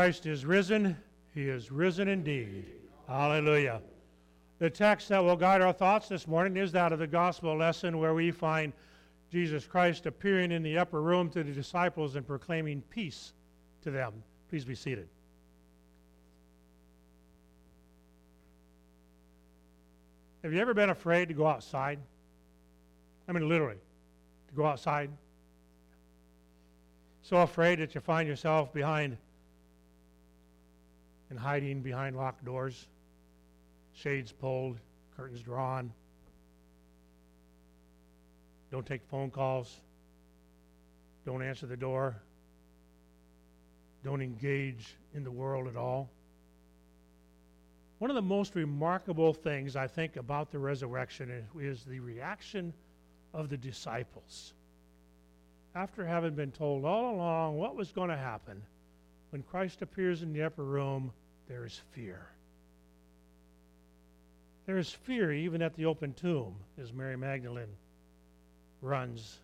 Christ is risen. He is risen indeed. Hallelujah. The text that will guide our thoughts this morning is that of the gospel lesson where we find Jesus Christ appearing in the upper room to the disciples and proclaiming peace to them. Please be seated. Have you ever been afraid to go outside? I mean, literally, to go outside? So afraid that you find yourself behind and hiding behind locked doors, shades pulled, curtains drawn. Don't take phone calls. Don't answer the door. Don't engage in the world at all. One of the most remarkable things I think about the resurrection is the reaction of the disciples. After having been told all along what was going to happen, when Christ appears in the upper room, there is fear. There is fear even at the open tomb as Mary Magdalene runs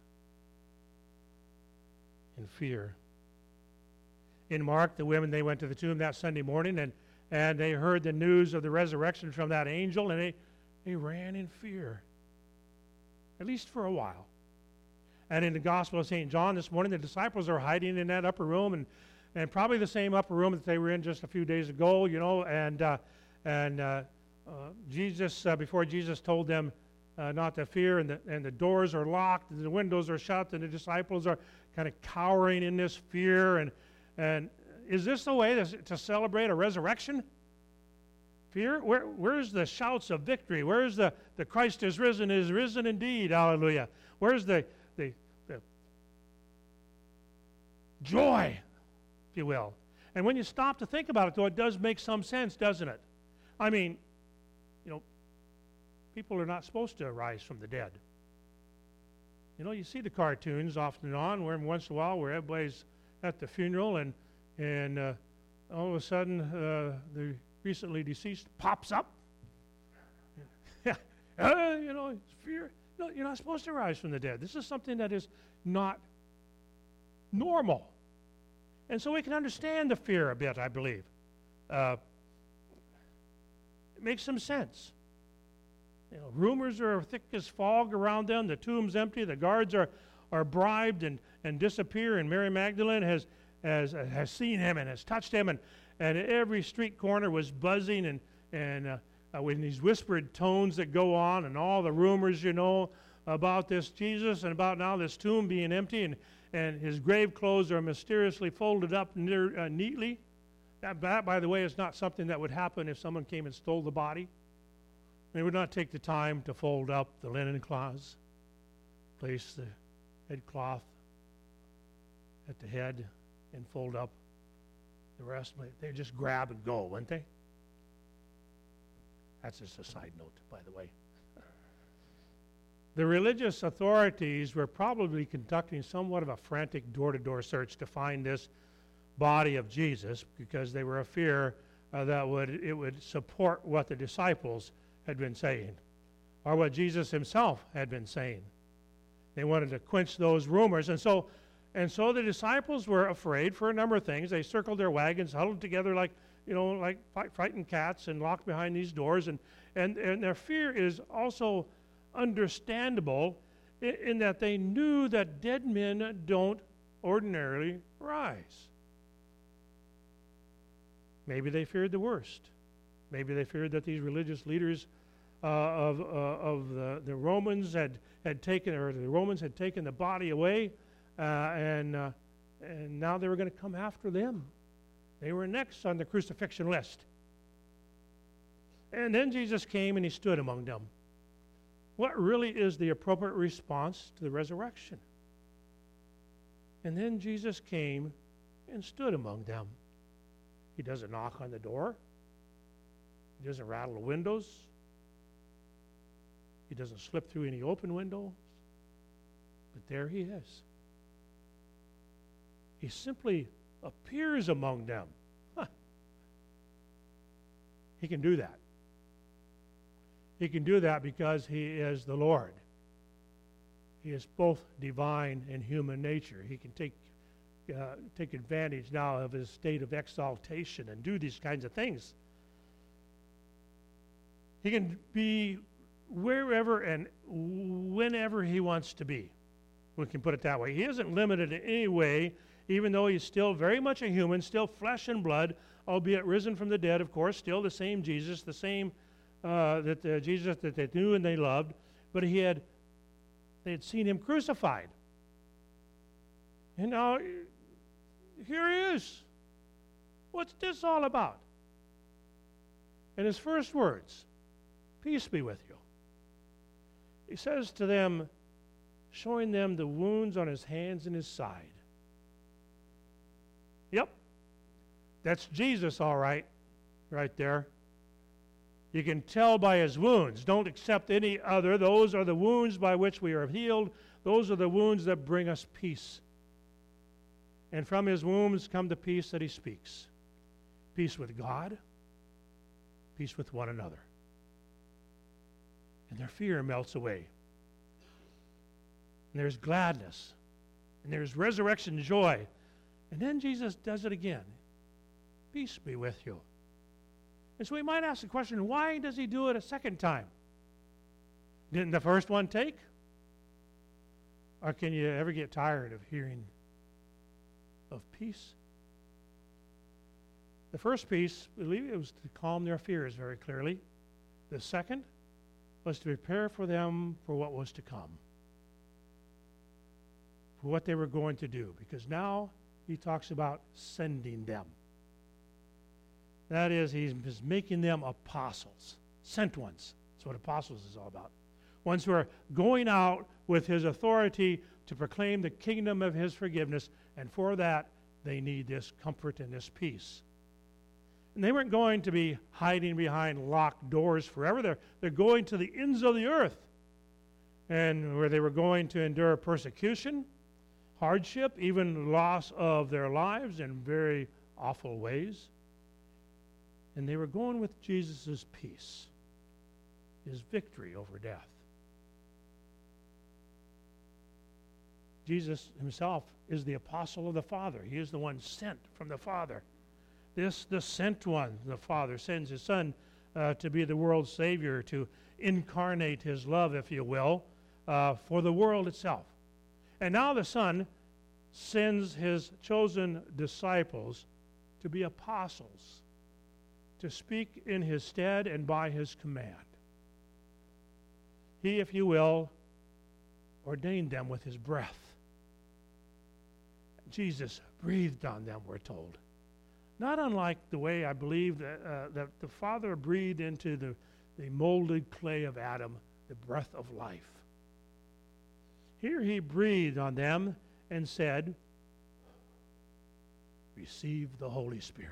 in fear. In Mark, the women, they went to the tomb that Sunday morning and they heard the news of the resurrection from that angel, and they ran in fear, at least for a while. And in the Gospel of St. John this morning, the disciples are hiding in that upper room, and probably the same upper room that they were in just a few days ago, you know, and Jesus, before Jesus told them not to fear, and the doors are locked, and the windows are shut, and the disciples are kind of cowering in this fear, and is this the way to celebrate a resurrection? Fear? Where's the shouts of victory? Where's the Christ is risen indeed, hallelujah? Where's the joy, if you will? And when you stop to think about it, though, it does make some sense, doesn't it? I mean, you know, people are not supposed to rise from the dead. You know, you see the cartoons off and on, where once in a while, where everybody's at the funeral, and all of a sudden, the recently deceased pops up. Yeah, you know, it's fear. No, you're not supposed to rise from the dead. This is something that is not normal. And so we can understand the fear a bit, I believe. It makes some sense. You know, rumors are thick as fog around them. The tomb's empty. The guards are bribed and disappear. And Mary Magdalene has seen him and has touched him. And every street corner was buzzing and with these whispered tones that go on, and all the rumors, you know, about this Jesus and about now this tomb being empty, and his grave clothes are mysteriously folded up neatly. That, by the way, is not something that would happen if someone came and stole the body. They would not take the time to fold up the linen cloths, place the headcloth at the head, and fold up the rest. They just grab and go, wouldn't they? That's just a side note, by the way. The religious authorities were probably conducting somewhat of a frantic door-to-door search to find this body of Jesus, because they were afraid that it would support what the disciples had been saying, or what Jesus himself had been saying. They wanted to quench those rumors, and so the disciples were afraid for a number of things. They circled their wagons, huddled together like frightened cats, and locked behind these doors. And their fear is also understandable in that they knew that dead men don't ordinarily rise. Maybe they feared the worst. Maybe they feared that these religious leaders of the Romans had taken, or the Romans had taken the body away, and now they were going to come after them. They were next on the crucifixion list. And then Jesus came and he stood among them. What really is the appropriate response to the resurrection? And then Jesus came and stood among them. He doesn't knock on the door. He doesn't rattle the windows. He doesn't slip through any open windows. But there he is. He simply appears among them. He can do that. He can do that because he is the Lord. He is both divine and human nature. He can take take advantage now of his state of exaltation and do these kinds of things. He can be wherever and whenever he wants to be. We can put it that way. He isn't limited in any way, even though he's still very much a human, still flesh and blood, albeit risen from the dead, of course, still the same Jesus, the same Jesus that they knew and they loved, but they had seen him crucified. And now, here he is. What's this all about? And his first words, peace be with you. He says to them, showing them the wounds on his hands and his side. Yep, that's Jesus, all right, right there. You can tell by his wounds. Don't accept any other. Those are the wounds by which we are healed. Those are the wounds that bring us peace. And from his wounds come the peace that he speaks. Peace with God, peace with one another. And their fear melts away. And there's gladness. And there's resurrection joy. And then Jesus does it again. Peace be with you. And so we might ask the question, why does he do it a second time? Didn't the first one take? Or can you ever get tired of hearing of peace? The first piece, I believe it was to calm their fears very clearly. The second was to prepare for them for what was to come, for what they were going to do, because now he talks about sending them. That is, he's making them apostles, sent ones. That's what apostles is all about. Ones who are going out with his authority to proclaim the kingdom of his forgiveness, and for that they need this comfort and this peace. And they weren't going to be hiding behind locked doors forever. They're going to the ends of the earth, and where they were going to endure persecution, hardship, even loss of their lives in very awful ways. And they were going with Jesus' peace, his victory over death. Jesus himself is the apostle of the Father. He is the one sent from the Father. The sent one, the Father, sends his Son to be the world's Savior, to incarnate his love, if you will, for the world itself. And now the Son sends his chosen disciples to be apostles, to speak in his stead and by his command. He, if you will, ordained them with his breath. Jesus breathed on them, we're told. Not unlike the way I believe that the Father breathed into the molded clay of Adam the breath of life. Here he breathed on them and said, receive the Holy Spirit.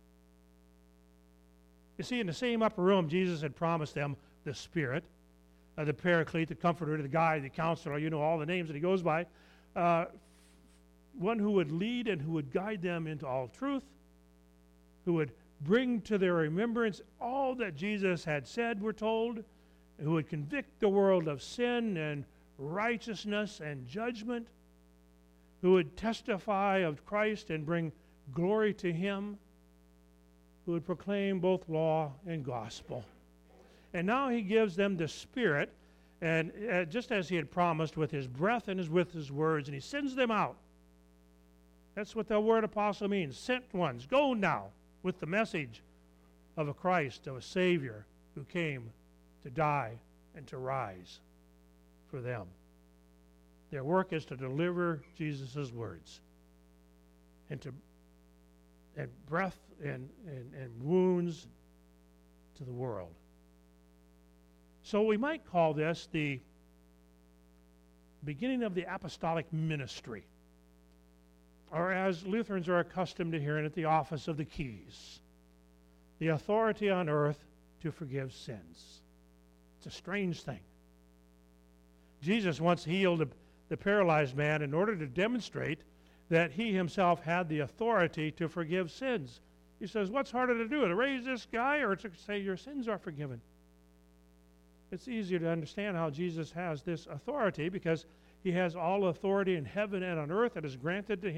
You see, in the same upper room, Jesus had promised them the Spirit, the Paraclete, the Comforter, the Guide, the Counselor, you know all the names that he goes by, one who would lead and who would guide them into all truth, who would bring to their remembrance all that Jesus had said, we're told, who would convict the world of sin and righteousness and judgment, who would testify of Christ and bring glory to him, who would proclaim both law and gospel. And now he gives them the Spirit, and just as he had promised, with his breath and with his words, and he sends them out. That's what the word apostle means, sent ones. Go now with the message of a Christ, of a Savior who came to die and to rise for them. Their work is to deliver Jesus' words and breath and wounds to the world. So we might call this the beginning of the apostolic ministry, or as Lutherans are accustomed to hearing it, the office of the keys, the authority on earth to forgive sins. It's a strange thing. Jesus once healed the paralyzed man in order to demonstrate that he himself had the authority to forgive sins. He says, what's harder to do, to raise this guy or to say your sins are forgiven? It's easier to understand how Jesus has this authority because he has all authority in heaven and on earth that is granted to him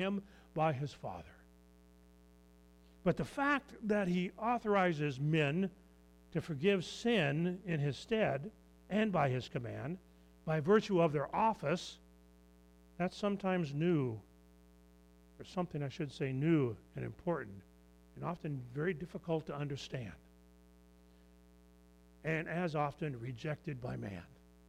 by his Father. But the fact that he authorizes men to forgive sin in his stead and by his command, by virtue of their office, that's sometimes new, or something I should say new and important, and often very difficult to understand, and as often rejected by man.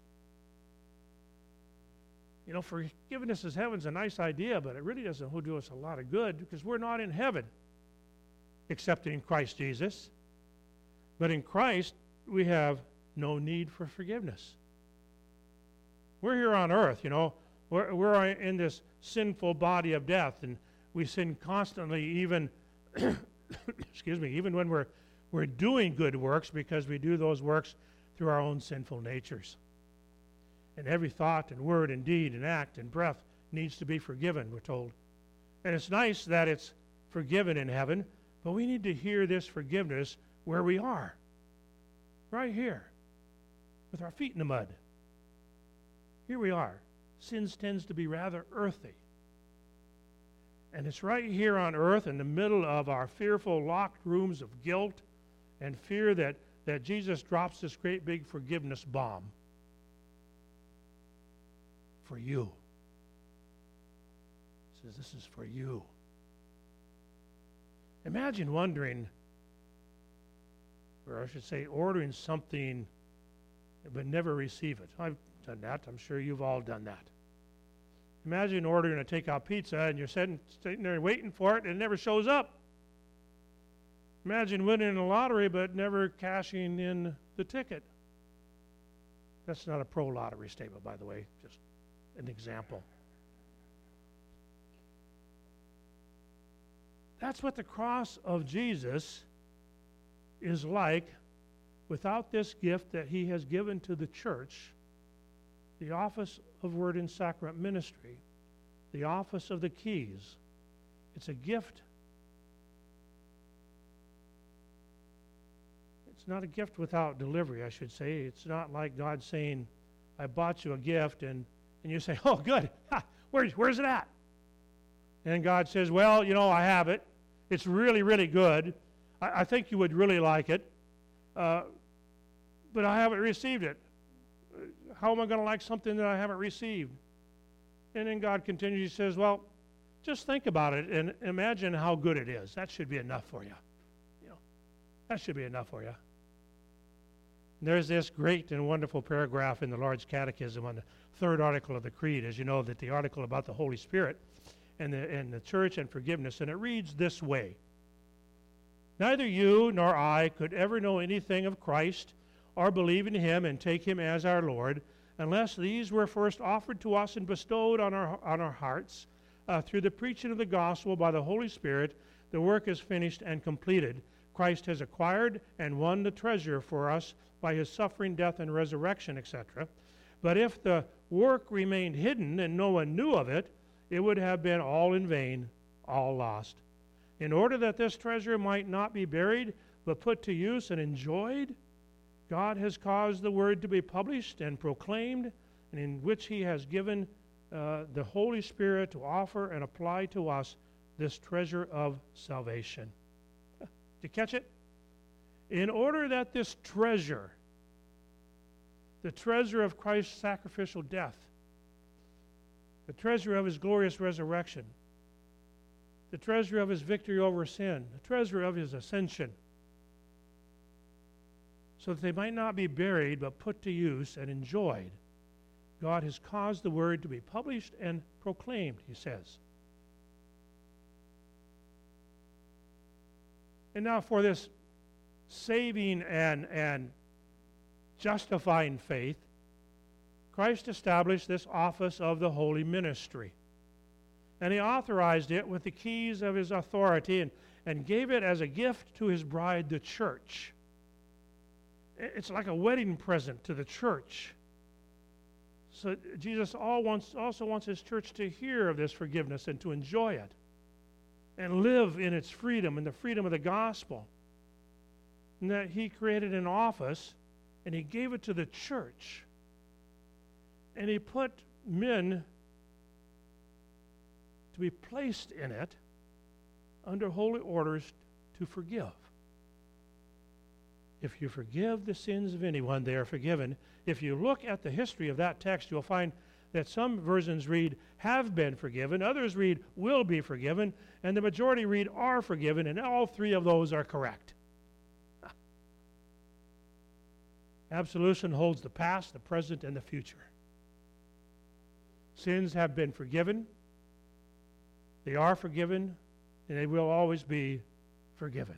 You know, forgiveness as heaven's a nice idea, but it really doesn't do us a lot of good because we're not in heaven except in Christ Jesus. But in Christ, we have no need for forgiveness. We're here on earth, you know. We're in this sinful body of death, and we sin constantly, even, excuse me, even when we're doing good works, because we do those works through our own sinful natures. And every thought and word and deed and act and breath needs to be forgiven, we're told. And it's nice that it's forgiven in heaven, but we need to hear this forgiveness where we are, right here, with our feet in the mud. Here we are. Sins tends to be rather earthy. And it's right here on earth, in the middle of our fearful locked rooms of guilt and fear, that Jesus drops this great big forgiveness bomb for you. He says, this is for you. Imagine wondering, or I should say ordering something but never receive it. I've done that. I'm sure you've all done that. Imagine ordering a takeout pizza and you're sitting there waiting for it and it never shows up. Imagine winning the lottery but never cashing in the ticket. That's not a pro-lottery statement, by the way, just an example. That's what the cross of Jesus is like without this gift that he has given to the church, the office of Word and Sacrament ministry, the office of the keys. It's a gift. It's not a gift without delivery, I should say. It's not like God saying, I bought you a gift, and you say, oh, good. Ha, where's it at? And God says, well, you know, I have it. It's really, really good. I think you would really like it. But I haven't received it. How am I going to like something that I haven't received? And then God continues, he says, well, just think about it and imagine how good it is. That should be enough for you. You know, that should be enough for you. And there's this great and wonderful paragraph in the Large Catechism on the third article of the Creed, as you know, that the article about the Holy Spirit and the church and forgiveness, and it reads this way: neither you nor I could ever know anything of Christ or believe in him and take him as our Lord unless these were first offered to us and bestowed on our hearts through the preaching of the gospel by the Holy Spirit. The work is finished and completed. Christ has acquired and won the treasure for us by his suffering, death, and resurrection, etc. But if the work remained hidden and no one knew of it, it would have been all in vain, all lost. In order that this treasure might not be buried, but put to use and enjoyed, God has caused the word to be published and proclaimed, and in which he has given the Holy Spirit to offer and apply to us this treasure of salvation. Did you catch it? In order that this treasure, the treasure of Christ's sacrificial death, the treasure of his glorious resurrection, the treasure of his victory over sin, the treasure of his ascension, so that they might not be buried but put to use and enjoyed, God has caused the word to be published and proclaimed, he says. And now for this saving and justifying faith, Christ established this office of the holy ministry. And he authorized it with the keys of his authority and gave it as a gift to his bride, the church. It's like a wedding present to the church. So Jesus also wants his church to hear of this forgiveness and to enjoy it and live in its freedom, in the freedom of the gospel. And that he created an office and he gave it to the church. And he put men to to be placed in it under holy orders to forgive. If you forgive the sins of anyone, they are forgiven. If you look at the history of that text, you'll find that some versions read, have been forgiven, others read, will be forgiven, and the majority read, are forgiven, and all three of those are correct. Absolution holds the past, the present, and the future. Sins have been forgiven, they are forgiven, and they will always be forgiven.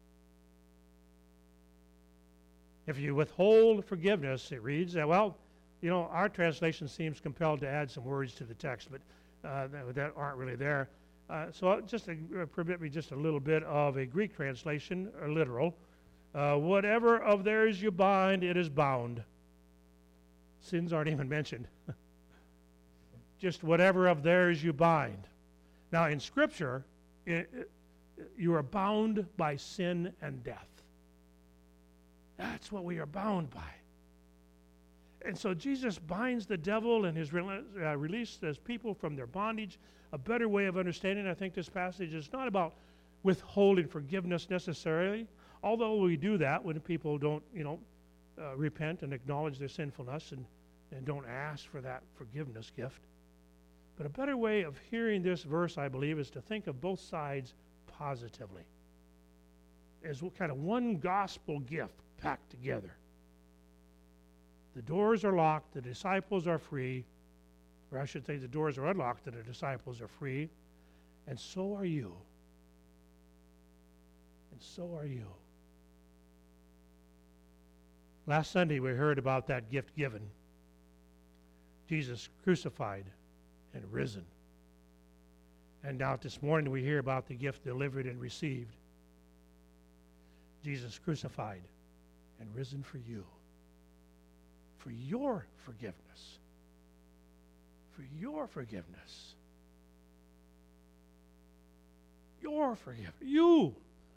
If you withhold forgiveness, it reads, well, you know, our translation seems compelled to add some words to the text, but that aren't really there. So just permit me just a little bit of a Greek translation, or literal. Whatever of theirs you bind, it is bound. Sins aren't even mentioned. Just whatever of theirs you bind. Now in Scripture, you are bound by sin and death. That's what we are bound by. And so Jesus binds the devil and his release as people from their bondage. A better way of understanding, I think, this passage is not about withholding forgiveness necessarily, although we do that when people don't, repent and acknowledge their sinfulness and don't ask for that forgiveness gift. But a better way of hearing this verse, I believe, is to think of both sides positively as kind of one gospel gift packed together. The doors are locked, the disciples are free, or I should say the doors are unlocked and the disciples are free, and so are you. And so are you. Last Sunday we heard about that gift given. Jesus crucified and risen. And now this morning we hear about the gift delivered and received. Jesus crucified and risen for you. For your forgiveness. For your forgiveness. Your forgiveness. You.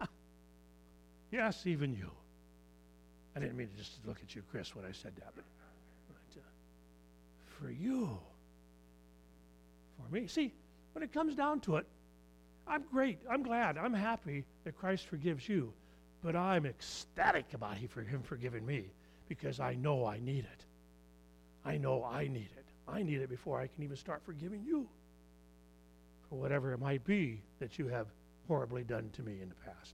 Yes, even you. I didn't mean to just look at you, Chris, when I said that, but for you. For me. See, when it comes down to it, I'm great. I'm glad. I'm happy that Christ forgives you. But I'm ecstatic about him forgiving me because I know I need it. I know I need it. I need it before I can even start forgiving you for whatever it might be that you have horribly done to me in the past.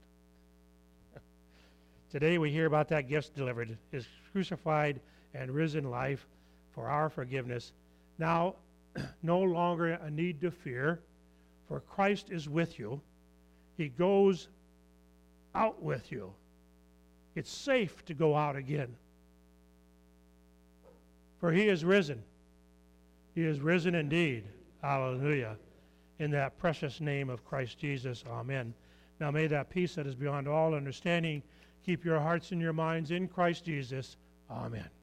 Today we hear about that gift delivered, his crucified and risen life for our forgiveness. Now, no longer a need to fear, for Christ is with you. He goes out with you. It's safe to go out again. For he is risen. He is risen indeed. Hallelujah. In that precious name of Christ Jesus. Amen. Now may that peace that is beyond all understanding keep your hearts and your minds in Christ Jesus. Amen.